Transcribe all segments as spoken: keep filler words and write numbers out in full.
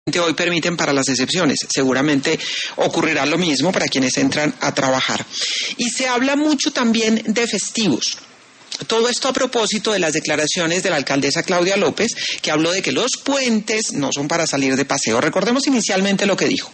hoy permiten para las excepciones. Seguramente ocurrirá lo mismo para quienes entran a trabajar. Y se habla mucho también de festivos. Todo esto a propósito de las declaraciones de la alcaldesa Claudia López, que habló de que los puentes no son para salir de paseo. Recordemos inicialmente lo que dijo.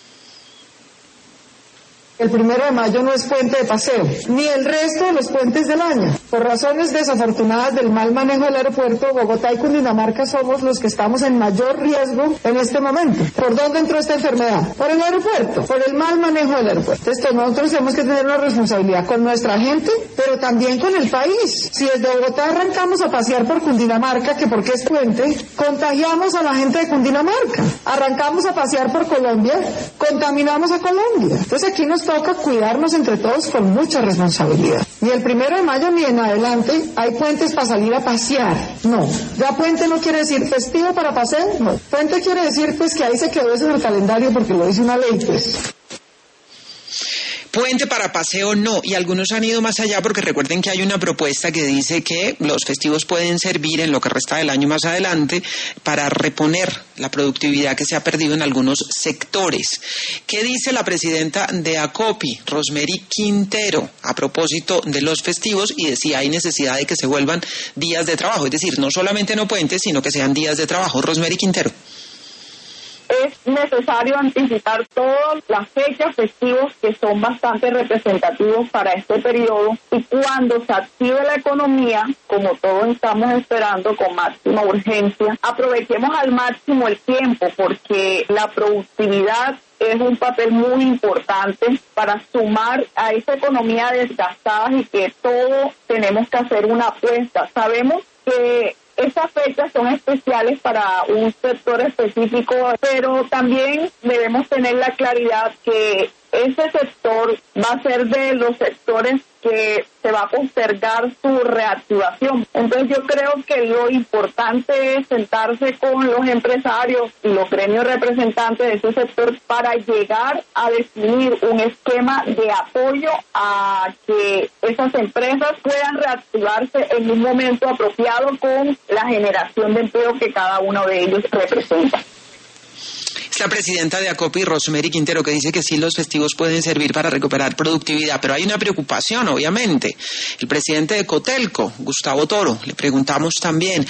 El primero de mayo no es puente de paseo, ni el resto de los puentes del año. Por razones desafortunadas del mal manejo del aeropuerto, Bogotá y Cundinamarca somos los que estamos en mayor riesgo en este momento. ¿Por dónde entró esta enfermedad? Por el aeropuerto, por el mal manejo del aeropuerto. Entonces nosotros tenemos que tener una responsabilidad con nuestra gente, pero también con el país. Si desde Bogotá arrancamos a pasear por Cundinamarca, que porque es puente, contagiamos a la gente de Cundinamarca. Arrancamos a pasear por Colombia, contaminamos a Colombia. Entonces aquí nos toca cuidarnos entre todos con mucha responsabilidad. Ni el primero de mayo ni en adelante hay puentes para salir a pasear. No. Ya puente no quiere decir festivo para paseo. No. Puente quiere decir pues que ahí se quedó eso en el calendario porque lo dice una ley pues. Puente para paseo no, y algunos han ido más allá porque recuerden que hay una propuesta que dice que los festivos pueden servir en lo que resta del año más adelante para reponer la productividad que se ha perdido en algunos sectores. ¿Qué dice la presidenta de ACOPI, Rosemary Quintero, a propósito de los festivos y de si hay necesidad de que se vuelvan días de trabajo? Es decir, no solamente no puentes, sino que sean días de trabajo. Rosemary Quintero. Es necesario anticipar todas las fechas festivos que son bastante representativos para este periodo y cuando se active la economía, como todos estamos esperando con máxima urgencia, aprovechemos al máximo el tiempo porque la productividad es un papel muy importante para sumar a esa economía desgastada y que todos tenemos que hacer una apuesta. Sabemos que esas fechas son especiales para un sector específico, pero también debemos tener la claridad que ese sector va a ser de los sectores que se va a postergar su reactivación. Entonces yo creo que lo importante es sentarse con los empresarios y los gremios representantes de ese sector para llegar a definir un esquema de apoyo a que esas empresas puedan reactivarse en un momento apropiado con la generación de empleo que cada uno de ellos representa. Es la presidenta de ACOPI, Rosemary Quintero, que dice que sí, los festivos pueden servir para recuperar productividad, pero hay una preocupación, obviamente. El presidente de Cotelco, Gustavo Toro, le preguntamos también,